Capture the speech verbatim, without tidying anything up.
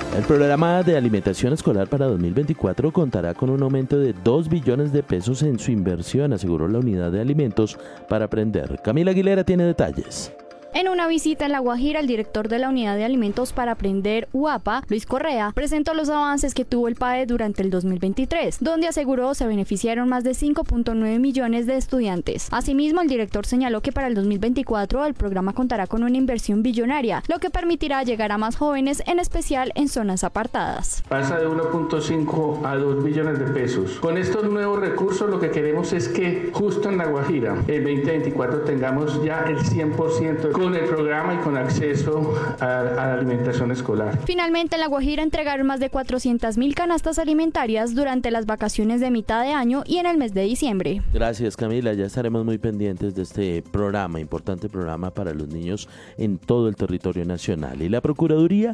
El programa de alimentación escolar para dos mil veinticuatro contará con un aumento de dos billones de pesos en su inversión, aseguró la Unidad de Alimentos para Aprender. Camila Aguilera tiene detalles. En una visita en La Guajira, el director de la Unidad de Alimentos para Aprender, U A P A, Luis Correa, presentó los avances que tuvo el P A E durante el dos mil veintitrés, donde aseguró se beneficiaron más de cinco punto nueve millones de estudiantes. Asimismo, el director señaló que para el dos mil veinticuatro el programa contará con una inversión billonaria, lo que permitirá llegar a más jóvenes, en especial en zonas apartadas. Pasa de uno punto cinco a dos billones de pesos. Con estos nuevos recursos lo que queremos es que justo en La Guajira, en veinte veinticuatro, tengamos ya el cien por ciento con el programa y con acceso a, a la alimentación escolar. Finalmente, en La Guajira entregaron más de cuatrocientas mil canastas alimentarias durante las vacaciones de mitad de año y en el mes de diciembre. Gracias, Camila. Ya estaremos muy pendientes de este programa, importante programa para los niños en todo el territorio nacional. Y la Procuraduría